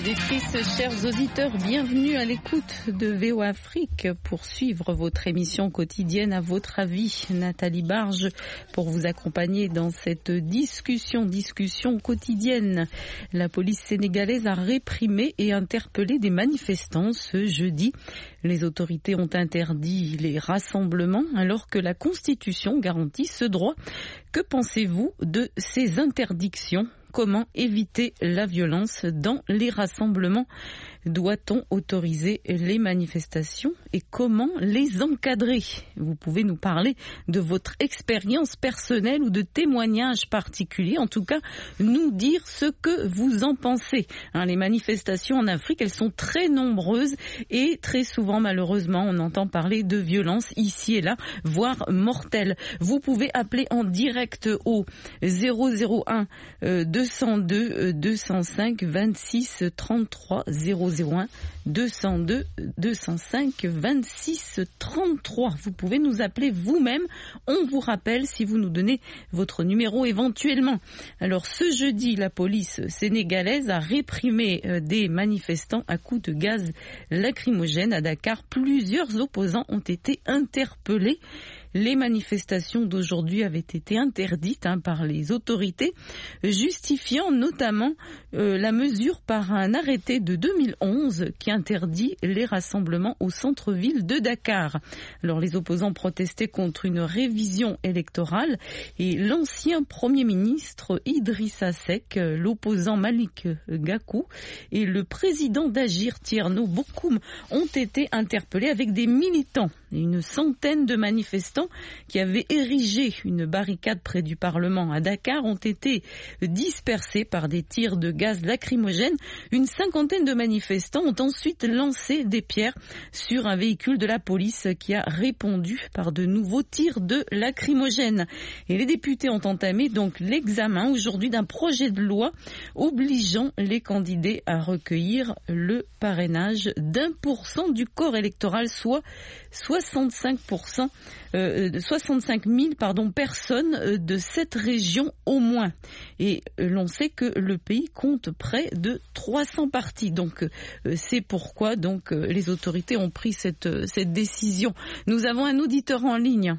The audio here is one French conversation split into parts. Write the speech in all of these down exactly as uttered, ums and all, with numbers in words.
auditrices, chers auditeurs, bienvenue à l'écoute de V O Afrique pour suivre votre émission quotidienne à votre avis. Nathalie Barge pour vous accompagner dans cette discussion, discussion quotidienne. La police sénégalaise a réprimé et interpellé des manifestants ce jeudi. Les autorités ont interdit les rassemblements alors que la Constitution garantit ce droit. Que pensez-vous de ces interdictions ? Comment éviter la violence dans les rassemblements ? Doit-on autoriser les manifestations et comment les encadrer ? Vous pouvez nous parler de votre expérience personnelle ou de témoignages particuliers. En tout cas, nous dire ce que vous en pensez. Hein, les manifestations en Afrique, elles sont très nombreuses et très souvent, malheureusement, on entend parler de violence ici et là, voire mortelles. Vous pouvez appeler en direct au zéro zéro un deux cent deux deux cent cinq vingt-six trente-trois zéro zéro un deux cent deux deux cent cinq vingt-six trente-trois. Vous pouvez nous appeler vous-même. On vous rappelle si vous nous donnez votre numéro éventuellement. Alors ce jeudi, la police sénégalaise a réprimé des manifestants à coups de gaz lacrymogène à Dakar. Plusieurs opposants ont été interpellés. Les manifestations d'aujourd'hui avaient été interdites hein, par les autorités, justifiant notamment euh, la mesure par un arrêté de deux mille onze qui interdit les rassemblements au centre-ville de Dakar. Alors les opposants protestaient contre une révision électorale et l'ancien Premier ministre Idrissa Seck, l'opposant Malik Gakou et le président d'Agir Tierno Bokoum ont été interpellés avec des militants. Une centaine de manifestants qui avaient érigé une barricade près du Parlement à Dakar ont été dispersés par des tirs de gaz lacrymogène. Une cinquantaine de manifestants ont ensuite lancé des pierres sur un véhicule de la police qui a répondu par de nouveaux tirs de lacrymogène. Et les députés ont entamé donc l'examen aujourd'hui d'un projet de loi obligeant les candidats à recueillir le parrainage d'un pour cent du corps électoral, soit soixante-cinq pour cent, euh, soixante-cinq mille pardon, personnes de cette région au moins. Et l'on sait que le pays compte près de trois cents partis. Donc euh, c'est pourquoi donc euh, les autorités ont pris cette, cette décision. Nous avons un auditeur en ligne.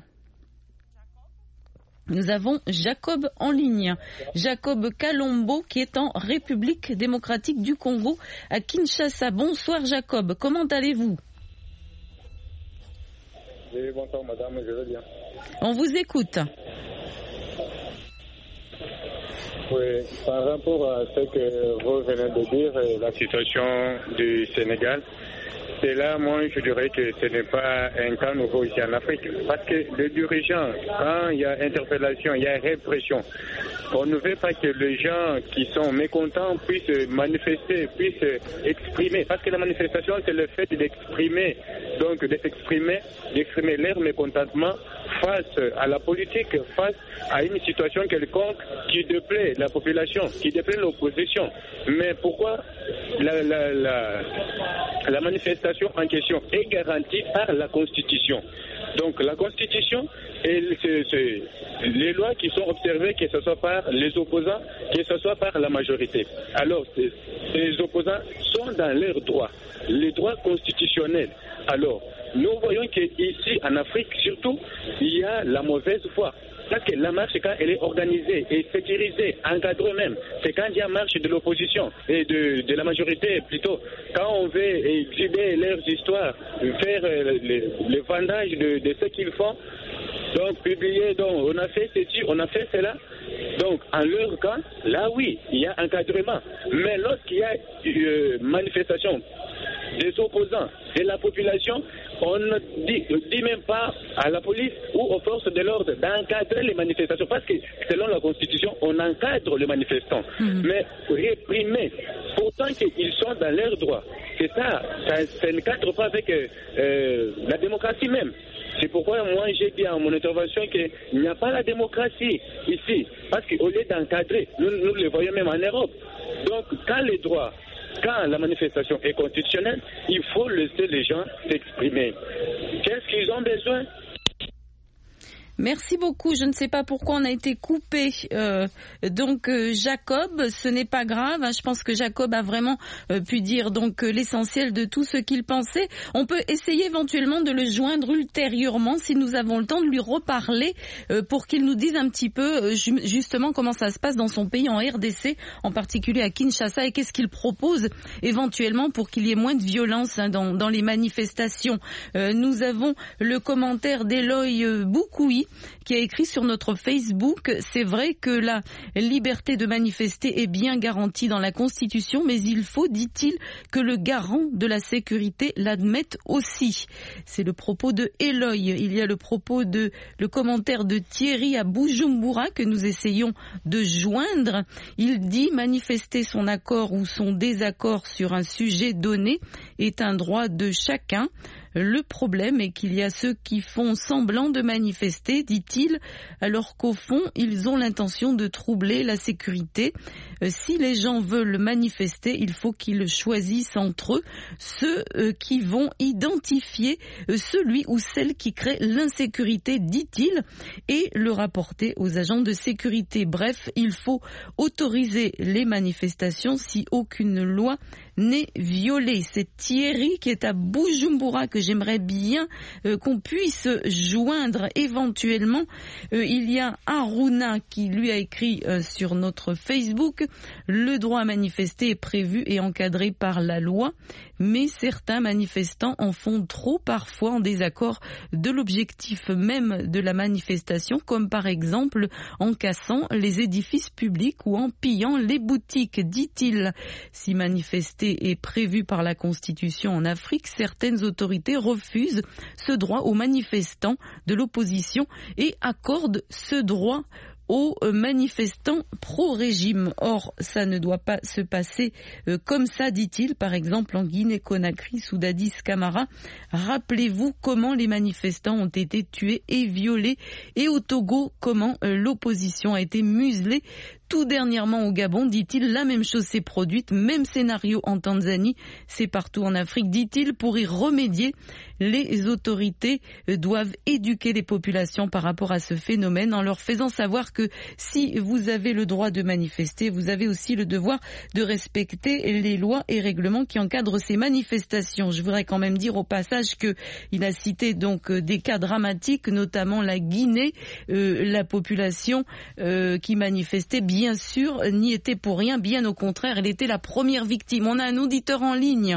Nous avons Jacob en ligne. Jacob Kalombo qui est en République démocratique du Congo à Kinshasa. Bonsoir Jacob, comment allez-vous ? Oui, bonsoir madame, je vais bien. On vous écoute. Oui, par rapport à ce que vous venez de dire, la situation du Sénégal, c'est là, moi, je dirais que ce n'est pas un cas nouveau ici en Afrique. Parce que les dirigeants, quand il y a interpellation, il y a répression, on ne veut pas que les gens qui sont mécontents puissent manifester, puissent exprimer. Parce que la manifestation, c'est le fait d'exprimer, donc de s'exprimer, d'exprimer leur mécontentement face à la politique, face à une situation quelconque qui déplaît la population, qui déplaît l'opposition. Mais pourquoi la, la, la, la manifestation en question est garantie par la Constitution? Donc la Constitution et c'est les lois qui sont observées, que ce soit par les opposants, que ce soit par la majorité. Alors ces opposants sont dans leurs droits, les droits constitutionnels. Alors nous voyons qu'ici en Afrique surtout, il y a la mauvaise foi. Parce que la marche, quand elle est organisée et sécurisée, encadrée même, c'est quand il y a marche de l'opposition et de, de la majorité plutôt. Quand on veut exhiber leurs histoires, faire le, le vendage de, de ce qu'ils font, donc publier, donc on a fait ceci, on a fait cela. Donc en leur cas, là oui, il y a encadrement. Mais lorsqu'il y a euh, manifestation des opposants et la population, on ne dit, dit même pas à la police ou aux forces de l'ordre d'encadrer les manifestations, parce que selon la Constitution, on encadre les manifestants. Mmh. Mais réprimer, pourtant qu'ils sont dans leurs droits, c'est ça, ça, ça ne cadre pas avec euh, la démocratie même. C'est pourquoi moi j'ai dit en mon intervention qu'il n'y a pas la démocratie ici, parce qu'au lieu d'encadrer, nous, nous le voyons même en Europe. Donc quand les droits, quand la manifestation est constitutionnelle, il faut laisser les gens s'exprimer. Qu'est-ce qu'ils ont besoin? Merci beaucoup. Je ne sais pas pourquoi on a été coupé. Euh, donc euh, Jacob, ce n'est pas grave. Hein. Je pense que Jacob a vraiment euh, pu dire donc euh, l'essentiel de tout ce qu'il pensait. On peut essayer éventuellement de le joindre ultérieurement si nous avons le temps de lui reparler euh, pour qu'il nous dise un petit peu euh, justement comment ça se passe dans son pays, en R D C, en particulier à Kinshasa, et qu'est-ce qu'il propose éventuellement pour qu'il y ait moins de violence hein, dans, dans les manifestations. Euh, nous avons le commentaire d'Eloy euh, Boukoui qui a écrit sur notre Facebook: c'est vrai que la liberté de manifester est bien garantie dans la Constitution, mais il faut, dit-il, que le garant de la sécurité l'admette aussi. C'est le propos de Eloy. Il y a le propos de, le commentaire de Thierry à Bujumbura que nous essayons de joindre. Il dit: manifester son accord ou son désaccord sur un sujet donné est un droit de chacun. Le problème est qu'il y a ceux qui font semblant de manifester, dit-il, alors qu'au fond, ils ont l'intention de troubler la sécurité. Euh, si les gens veulent manifester, il faut qu'ils choisissent entre eux ceux euh, qui vont identifier euh, celui ou celle qui crée l'insécurité, dit-il, et le rapporter aux agents de sécurité. Bref, il faut autoriser les manifestations si aucune loi n'est violée. C'est Thierry qui est à Bujumbura que j'aimerais bien euh, qu'on puisse joindre éventuellement. Euh, il y a Aruna qui lui a écrit euh, sur notre Facebook: le droit à manifester est prévu et encadré par la loi, mais certains manifestants en font trop, parfois en désaccord de l'objectif même de la manifestation, comme par exemple en cassant les édifices publics ou en pillant les boutiques, dit-il. Si manifester est prévu par la Constitution en Afrique, certaines autorités refusent ce droit aux manifestants de l'opposition et accordent ce droit aux manifestants pro-régime. Or, ça ne doit pas se passer euh, comme ça, dit-il. Par exemple, en Guinée-Conakry, sous Dadis Camara, rappelez-vous comment les manifestants ont été tués et violés, et au Togo, comment euh, l'opposition a été muselée. Tout dernièrement au Gabon, dit-il, la même chose s'est produite, même scénario en Tanzanie, c'est partout en Afrique, dit-il. Pour y remédier, les autorités doivent éduquer les populations par rapport à ce phénomène en leur faisant savoir que si vous avez le droit de manifester, vous avez aussi le devoir de respecter les lois et règlements qui encadrent ces manifestations. Je voudrais quand même dire au passage que il a cité donc des cas dramatiques, notamment la Guinée, euh, la population euh, qui manifestait, bien sûr, n'y était pour rien, bien au contraire, elle était la première victime. On a un auditeur en ligne.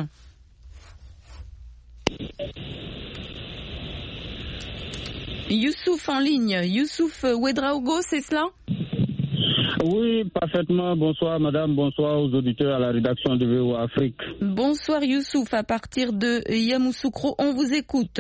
Youssouf en ligne. Youssouf Ouedraogo, c'est cela ? Oui, parfaitement. Bonsoir madame, bonsoir aux auditeurs à la rédaction de V O A Afrique. Bonsoir Youssouf, à partir de Yamoussoukro, on vous écoute.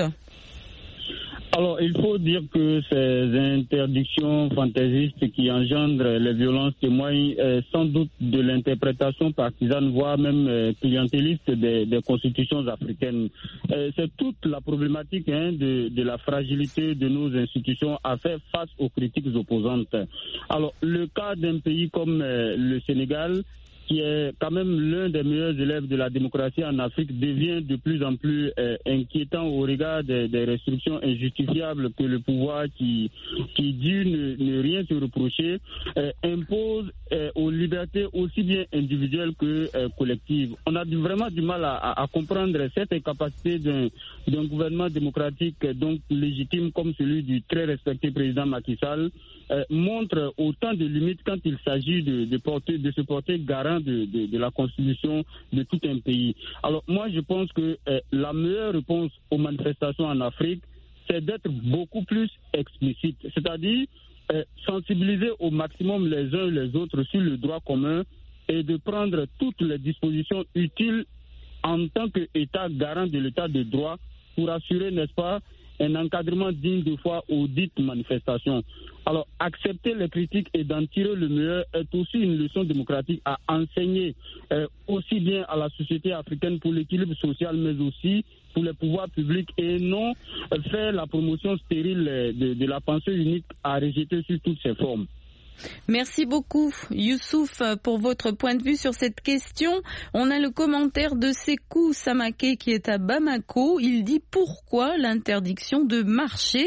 Alors, il faut dire que ces interdictions fantaisistes qui engendrent les violences témoignent euh, sans doute de l'interprétation partisane, voire même euh, clientéliste des, des constitutions africaines. Euh, c'est toute la problématique hein, de, de la fragilité de nos institutions à faire face aux critiques opposantes. Alors, le cas d'un pays comme euh, le Sénégal, qui est quand même l'un des meilleurs élèves de la démocratie en Afrique, devient de plus en plus euh, inquiétant au regard des, des restrictions injustifiables que le pouvoir qui, qui dit ne, ne rien se reprocher euh, impose euh, aux libertés aussi bien individuelles que euh, collectives. On a du, vraiment du mal à, à, à comprendre cette incapacité d'un, d'un gouvernement démocratique donc légitime comme celui du très respecté président Macky Sall euh, montre autant de limites quand il s'agit de, de, porter, de se porter garant De, de, de la constitution de tout un pays. Alors moi je pense que euh, la meilleure réponse aux manifestations en Afrique, c'est d'être beaucoup plus explicite, c'est-à-dire euh, sensibiliser au maximum les uns et les autres sur le droit commun et de prendre toutes les dispositions utiles en tant qu'État garant de l'État de droit pour assurer, n'est-ce pas, un encadrement digne de foi aux dites manifestations. Alors, accepter les critiques et d'en tirer le meilleur est aussi une leçon démocratique à enseigner euh, aussi bien à la société africaine pour l'équilibre social, mais aussi pour les pouvoirs publics, et non euh, faire la promotion stérile de, de la pensée unique à rejeter sur toutes ses formes. Merci beaucoup Youssouf pour votre point de vue sur cette question. On a le commentaire de Sekou Samake qui est à Bamako. Il dit: pourquoi l'interdiction de marcher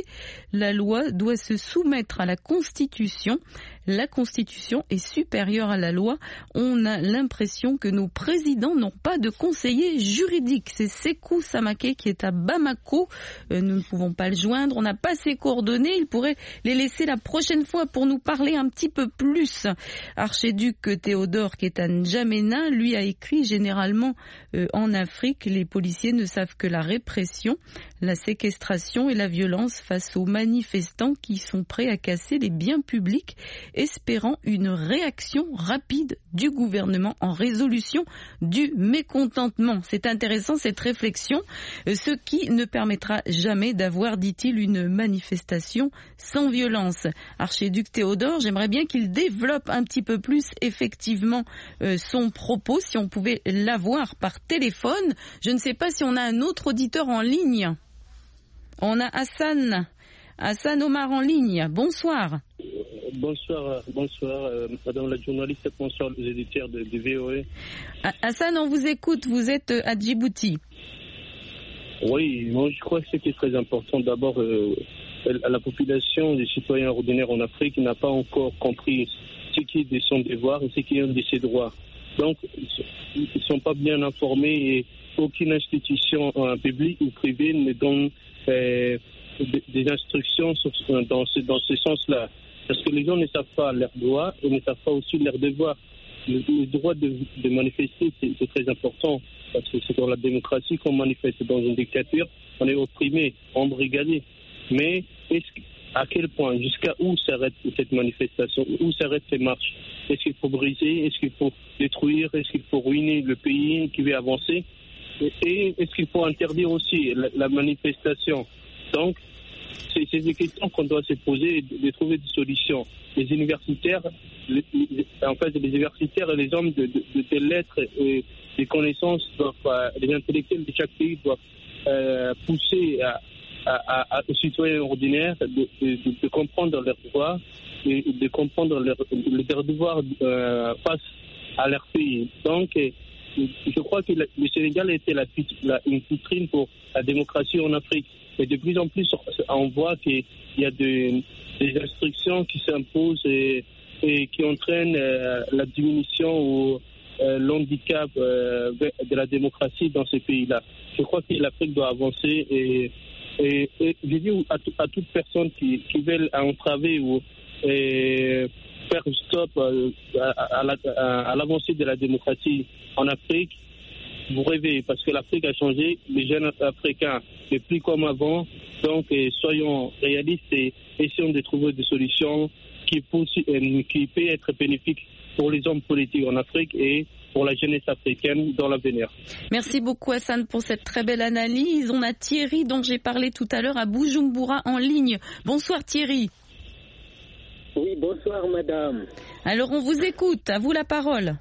La loi doit se soumettre à la Constitution. La Constitution est supérieure à la loi. On a l'impression que nos présidents n'ont pas de conseiller juridique. C'est Sékou Samaké qui est à Bamako. Euh, nous ne pouvons pas le joindre. On n'a pas ses coordonnées. Il pourrait les laisser la prochaine fois pour nous parler un petit peu plus. Archiduc Théodore qui est à N'Djamena, lui a écrit généralement euh, en Afrique, les policiers ne savent que la répression, la séquestration et la violence face aux manifestants qui sont prêts à casser les biens publics, espérant une réaction rapide du gouvernement en résolution du mécontentement. C'est intéressant cette réflexion, ce qui ne permettra jamais d'avoir, dit-il, une manifestation sans violence. Archiduc Théodore, j'aimerais bien qu'il développe un petit peu plus effectivement euh, son propos, si on pouvait l'avoir par téléphone. Je ne sais pas si on a un autre auditeur en ligne. On a Hassan, Hassan Omar en ligne. Bonsoir. Bonsoir, bonsoir, euh, madame la journaliste, bonsoir les éditeurs de, de V O A. Hassan, on vous écoute, vous êtes à Djibouti. Oui, moi je crois que c'est très important. D'abord, euh, la population des citoyens ordinaires en Afrique n'a pas encore compris ce qui est de son devoir et ce qui est de ses droits. Donc, ils ne sont pas bien informés et aucune institution euh, publique ou privée ne donne euh, des instructions sur, dans ce, dans ce sens-là. Parce que les gens ne savent pas leurs droits et ne savent pas aussi leurs devoirs. Le, le droit de, de manifester, c'est, c'est très important. Parce que c'est dans la démocratie qu'on manifeste. Dans une dictature, on est opprimé, embrigadé. Mais est-ce, à quel point, jusqu'à où s'arrête cette manifestation? Où s'arrêtent ces marches? Est-ce qu'il faut briser? Est-ce qu'il faut détruire? Est-ce qu'il faut ruiner le pays qui veut avancer? Et est-ce qu'il faut interdire aussi la, la manifestation? Donc, c'est, c'est des questions qu'on doit se poser et de, de trouver des solutions. Les universitaires, les, les, en fait, les universitaires et les hommes de, de, de, de lettres et des connaissances, doivent, euh, les intellectuels de chaque pays doivent euh, pousser à, à, à, aux citoyens ordinaires de, de, de, de comprendre leurs droits et de comprendre leurs leur devoirs euh, face à leur pays. Donc, je crois que le Sénégal était la, la, une vitrine pour la démocratie en Afrique. Et de plus en plus, on voit qu'il y a de, des instructions qui s'imposent et, et qui entraînent euh, la diminution ou euh, l'handicap euh, de la démocratie dans ces pays-là. Je crois que l'Afrique doit avancer et, et, et je dis à, à toute personne qui, qui veut entraver ou et faire stop à, à, à, à l'avancée de la démocratie en Afrique, vous rêvez, parce que l'Afrique a changé, les jeunes Africains ne plus comme avant, donc soyons réalistes et essayons de trouver des solutions qui, qui peuvent être bénéfiques pour les hommes politiques en Afrique et pour la jeunesse africaine dans l'avenir. Merci beaucoup Hassan pour cette très belle analyse. On a Thierry dont j'ai parlé tout à l'heure à Bujumbura en ligne. Bonsoir Thierry. Oui, bonsoir madame. Alors on vous écoute, à vous la parole.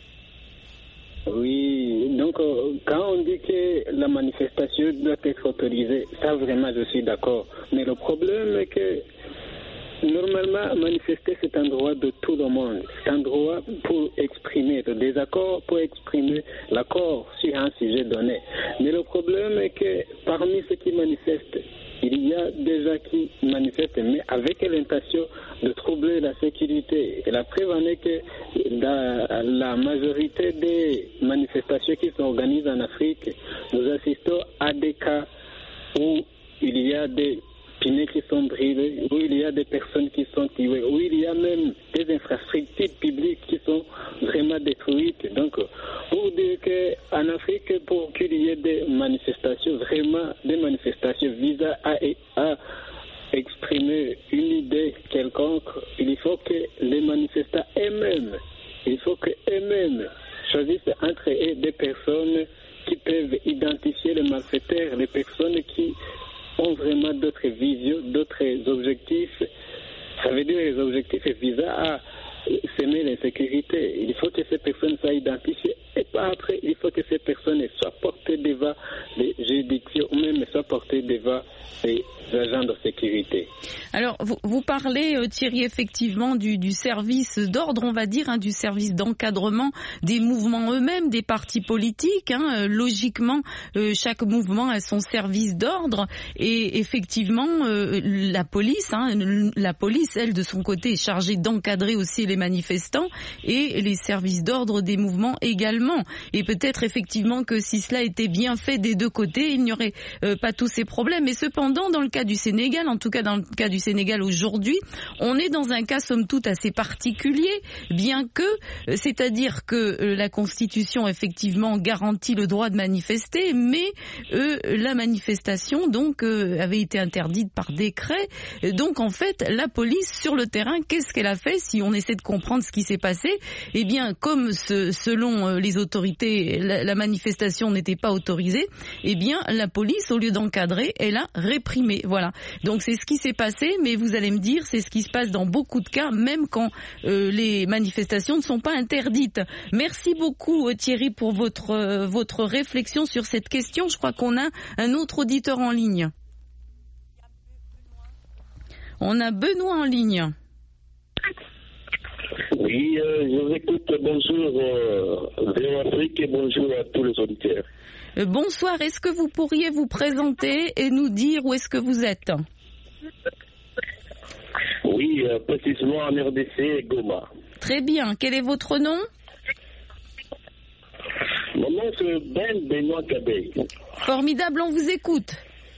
Oui, donc euh, quand on dit que la manifestation doit être autorisée, ça vraiment je suis d'accord. Mais le problème est que normalement manifester c'est un droit de tout le monde. C'est un droit pour exprimer le désaccord, pour exprimer l'accord sur un sujet donné. Mais le problème est que parmi ceux qui manifestent, il y a des gens qui manifestent, mais avec l'intention de troubler la sécurité. Et la preuve en est que la, la majorité des manifestations qui s'organisent en Afrique, nous assistons à des cas où il y a des pneus qui sont brûlés, où il y a des personnes qui sont tuées, où il y a même des infrastructures publiques qui sont vraiment détruites. Donc, pour dire qu'en Afrique, pour qu'il y ait des manifestations, vraiment des manifestations visant à, à exprimer une idée quelconque, il faut que les manifestants eux-mêmes, il faut qu'eux-mêmes choisissent entre eux des personnes qui peuvent identifier les malfaiteurs, les personnes qui ont vraiment d'autres visions, d'autres objectifs. Ça veut dire les objectifs visant à semer l'insécurité. Il faut que ces personnes soient identifiées et pas après, il faut que ces personnes soient portées devant les juges juridiction ou même soit porté devant ces agents de sécurité. Alors, vous, vous parlez, euh, Thierry, effectivement, du, du service d'ordre, on va dire, hein, du service d'encadrement des mouvements eux-mêmes, des partis politiques. Hein, euh, logiquement, euh, chaque mouvement a son service d'ordre et effectivement, euh, la police, hein, la police, elle, de son côté, est chargée d'encadrer aussi les manifestants et les services d'ordre des mouvements également. Et peut-être effectivement que si cela était bien fait des deux côtés, il n'y aurait euh, pas tous ces problèmes. Mais cependant, dans le cas du Sénégal, en tout cas dans le cas du Sénégal aujourd'hui, on est dans un cas somme toute assez particulier, bien que, c'est-à-dire que la Constitution effectivement garantit le droit de manifester, mais euh, la manifestation donc euh, avait été interdite par décret. Donc en fait, la police sur le terrain, qu'est-ce qu'elle a fait si on essaie de comprendre ce qui s'est passé? Eh bien, comme ce, selon les autorités, la, la manifestation n'était pas autorisée, eh bien la police, au lieu d'encadrer, elle a réprimé. Voilà. Donc c'est ce qui s'est passé, mais vous allez me dire, c'est ce qui se passe dans beaucoup de cas, même quand euh, les manifestations ne sont pas interdites. Merci beaucoup Thierry pour votre, euh, votre réflexion sur cette question. Je crois qu'on a un autre auditeur en ligne. On a Benoît en ligne. Oui, euh, je vous écoute. Bonjour euh, V O Afrique et bonjour à tous les auditeurs. Euh, bonsoir, est-ce que vous pourriez vous présenter et nous dire où est-ce que vous êtes? Oui, euh, précisément en R D C et Goma. Très bien, quel est votre nom? Mon nom c'est Ben Benoît Kabé. Formidable, on vous écoute.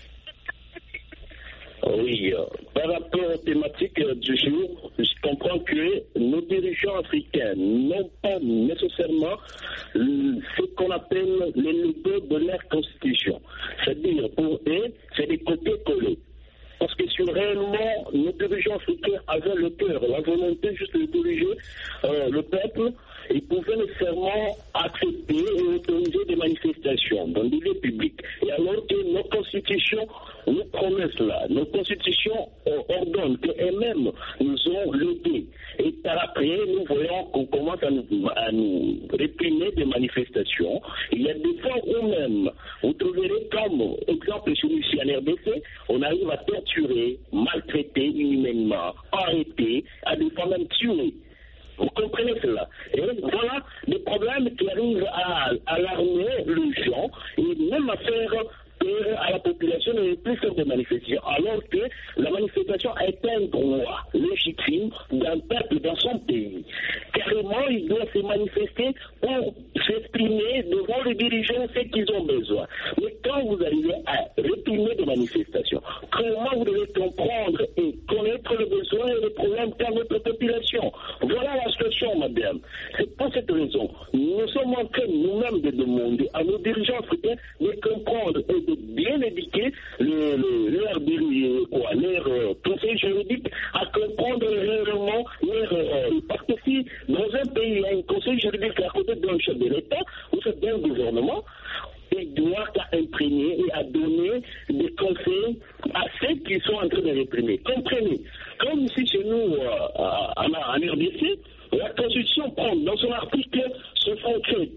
Oui, euh, par rapport aux thématiques euh, du jour, je comprends que nos dirigeants africains n'ont pas nécessairement euh, ce qu'on appelle les logos de leur constitution. C'est-à-dire, pour eux, c'est des copier-coller. Parce que si réellement nos dirigeants africains avaient le cœur, la volonté juste de diriger euh, le peuple, ils pouvaient nécessairement accepter et autoriser des manifestations dans des lieux publics. Et alors que nos constitutions nous promettent cela, nos constitutions euh, ordonnent qu'elles-mêmes nous ont l'aidé. Et par après, nous voyons qu'on commence à nous, à nous réprimer des manifestations. Il y a des fois où même, vous trouverez comme exemple celui-ci en R D C, on arrive à torturer, maltraiter inhumainement, arrêter, à des fois même tuer. Vous comprenez cela? Et voilà des problèmes qui arrivent à alarmer les gens et même à faire peur à la population de ne plus faire de manifestations, alors que la manifestation est un droit légitime d'un peuple dans son pays. Carrément, ils doivent se manifester pour s'exprimer devant les dirigeants ce qu'ils ont besoin. Mais quand vous arrivez à réprimer des manifestations, comment vous devez comprendre et connaître les besoins et les problèmes qu'a notre population? Voilà la situation, madame. C'est pour cette raison, nous sommes en train nous-mêmes de demander à nos dirigeants africains de comprendre et de bien éduquer le, le, leur, quoi, leur euh, conseil juridique à comprendre réellement leur rôle. Parce que si dans un pays il y a un conseil juridique à côté d'un chef de l'État ou d'un gouvernement, il doit imprégner et à donner des conseils à ceux qui sont en train de réprimer. Comprenez, comme ici chez nous euh, en, en R D C, la Constitution prend dans son article soixante-sept.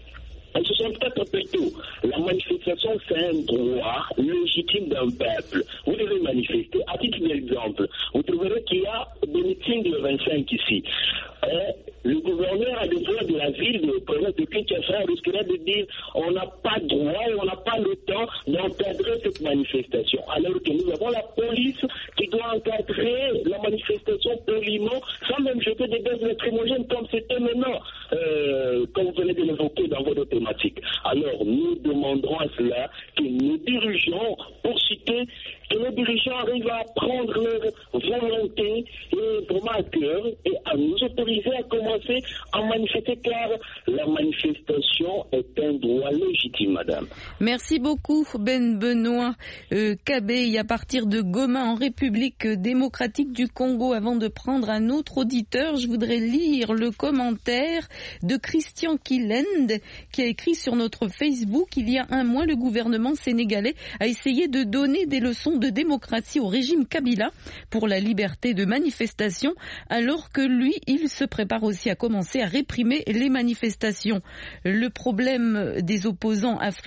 En soixante-quatre plutôt, la manifestation c'est un droit légitime d'un peuple. Vous devez manifester. À titre d'exemple, vous trouverez qu'il y a des meetings le vingt-cinq ici. Euh, le gouverneur a des fois de la ville de province de Kinshasa risquerait de dire on n'a pas droit et on n'a pas le temps d'encadrer cette manifestation. Alors que nous avons la police qui doit encadrer la manifestation poliment sans même jeter des gaz lacrymogènes comme c'était maintenant, euh, comme vous venez de l'évoquer dans votre thématique. Alors nous demanderons à cela que nos dirigeants, pour citer, que nos dirigeants arrivent à prendre leur volonté et vraiment à cœur et à nous autoriser à commencer à manifester, car la manifestation est un droit légitime, madame. Merci beaucoup, Ben Benoît euh, Kabé, à partir de Goma, en République démocratique du Congo. Avant de prendre un autre auditeur, je voudrais lire le commentaire de Christian Kilend, qui a écrit sur notre Facebook: il y a un mois, le gouvernement sénégalais a essayé de donner des leçons de démocratie au régime Kabila pour la liberté de manifestation, alors que lui, il se prépare aussi à commencer à réprimer les manifestations. Le problème des opposants africains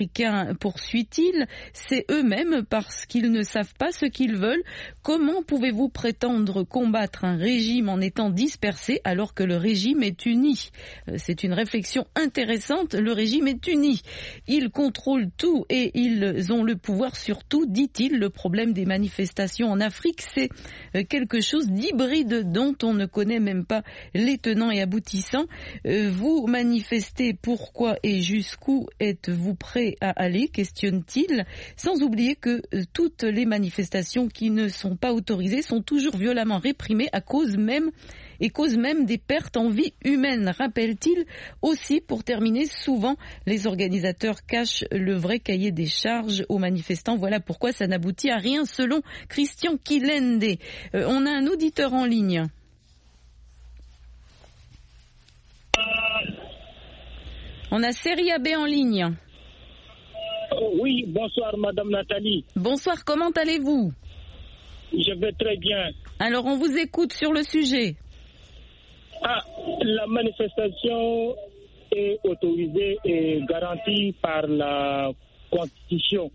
cela, poursuit-il, c'est eux-mêmes parce qu'ils ne savent pas ce qu'ils veulent. Comment pouvez-vous prétendre combattre un régime en étant dispersé alors que le régime est uni? C'est une réflexion intéressante. Le régime est uni. Ils contrôlent tout et ils ont le pouvoir sur tout, dit-il. Le problème des manifestations en Afrique, c'est quelque chose d'hybride dont on ne connaît même pas les tenants et aboutissants. Vous manifestez, pourquoi et jusqu'où êtes-vous prêt à aller, questionne-t-il, sans oublier que toutes les manifestations qui ne sont pas autorisées sont toujours violemment réprimées à cause même et cause même des pertes en vie humaine, rappelle-t-il. Aussi, pour terminer, souvent les organisateurs cachent le vrai cahier des charges aux manifestants. Voilà pourquoi ça n'aboutit à rien, selon Christian Kilende. Euh, on a un auditeur en ligne. On a Seria B en ligne. Oui, bonsoir Madame Nathalie. Bonsoir, comment allez-vous? Je vais très bien. Alors on vous écoute sur le sujet. Ah, la manifestation est autorisée et garantie par la Constitution.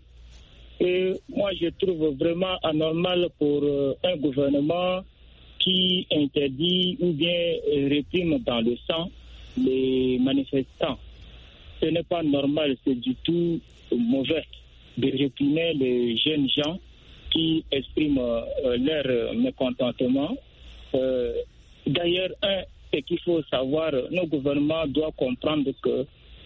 Et moi je trouve vraiment anormal pour un gouvernement qui interdit ou bien réprime dans le sang les manifestants. Ce n'est pas normal, c'est du tout mauvais de réprimer les jeunes gens qui expriment euh, leur mécontentement. Euh, D'ailleurs, un, c'est qu'il faut savoir, nos gouvernements doivent comprendre que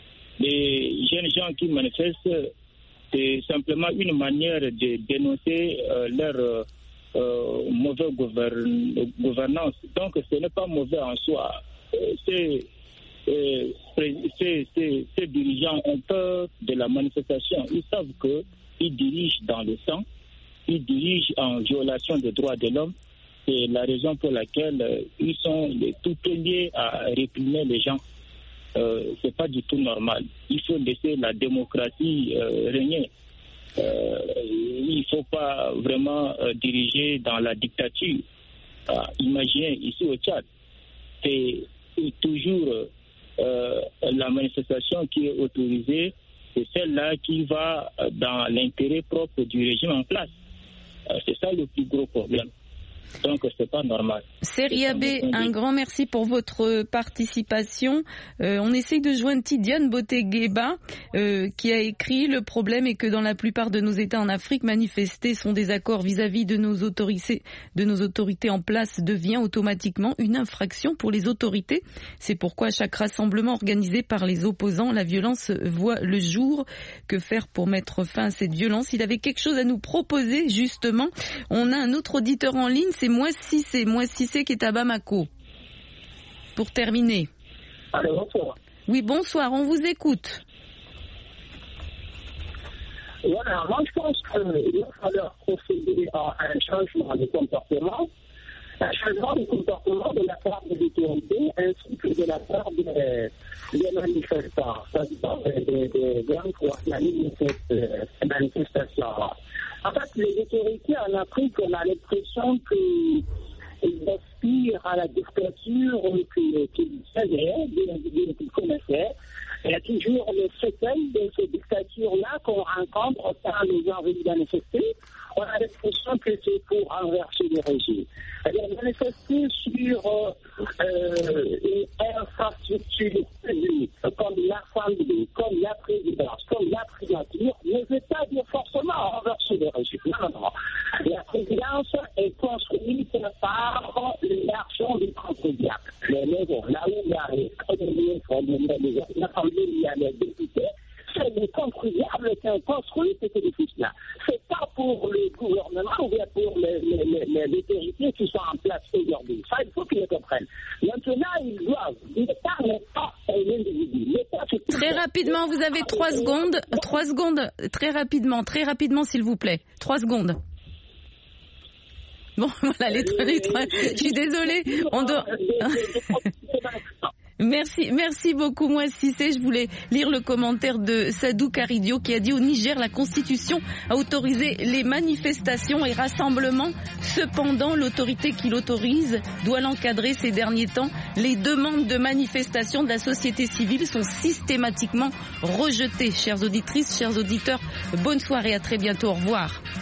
les jeunes gens qui manifestent, c'est simplement une manière de dénoncer euh, leur euh, mauvaise gouvern gouvernance. Donc, ce n'est pas mauvais en soi. Euh, c'est Euh, ces, ces, ces dirigeants ont peur de la manifestation. Ils savent qu'ils dirigent dans le sang, ils dirigent en violation des droits de l'homme. C'est la raison pour laquelle euh, ils sont les tout premiers à réprimer les gens. Euh, c'est pas du tout normal. Il faut laisser la démocratie euh, régner. Euh, il ne faut pas vraiment euh, diriger dans la dictature. Euh, imaginez ici au Tchad, c'est toujours euh, Euh, la manifestation qui est autorisée, c'est celle-là qui va dans l'intérêt propre du régime en place. Euh, c'est ça le plus gros problème. Donc, c'est pas normal. Seria B, un grand merci pour votre participation. Euh, on essaye de joindre Tidiane Botegueba, euh, qui a écrit: le problème est que dans la plupart de nos États en Afrique, manifester son désaccord vis-à-vis de nos autorités, de nos autorités en place devient automatiquement une infraction pour les autorités. C'est pourquoi à chaque rassemblement organisé par les opposants, la violence voit le jour. Que faire pour mettre fin à cette violence? Il avait quelque chose à nous proposer, justement. On a un autre auditeur en ligne, c'est Moi Cissé, Moi Cissé qui est à Bamako. Pour terminer. Allez, bonsoir. Oui, bonsoir, on vous écoute. Voilà, moi je pense qu'il va falloir procéder à un changement de comportement, un changement de comportement de la part des autorités ainsi que de la part des, des manifestants, c'est-à-dire des, des gens qui organisent cette manifestation-là. En fait, les autorités en Afrique, on a l'impression qu'ils aspirent à la dictature qu'ils savaient, qu'ils connaissaient. Il y a toujours le séquelles de ces dictatures-là qu'on rencontre quand les gens veulent manifester. On a l'impression que c'est pour renverser le régime. Alors, manifester sur euh, une infrastructure publique, comme l'Assemblée, comme la présidence, comme la primature, ne veut pas dire forcément renverser le régime. Non, non, non. La présidence est construite par l'argent du contribuable. Là où il y a les l'Assemblée, il y a les députés, c'est les contribuables qui ont construit cet édifice-là. C'est pas pour le gouvernement ou bien pour les, les, les, les autorités qui sont en place aujourd'hui. Ça, il faut qu'ils le comprennent. Maintenant, ils doivent. L'État n'est pas un individu. Très rapidement, vous avez trois secondes. Trois secondes, très rapidement, très rapidement, s'il vous plaît. Trois secondes. Bon, voilà, les trois, les trois. Je suis désolée. On doit... Merci, merci beaucoup. Moi, Cissé, je voulais lire le commentaire de Sadou Karidio qui a dit au Niger, la Constitution a autorisé les manifestations et rassemblements. Cependant, l'autorité qui l'autorise doit l'encadrer ces derniers temps. Les demandes de manifestation de la société civile sont systématiquement rejetées. Chères auditrices, chers auditeurs, bonne soirée, à très bientôt. Au revoir.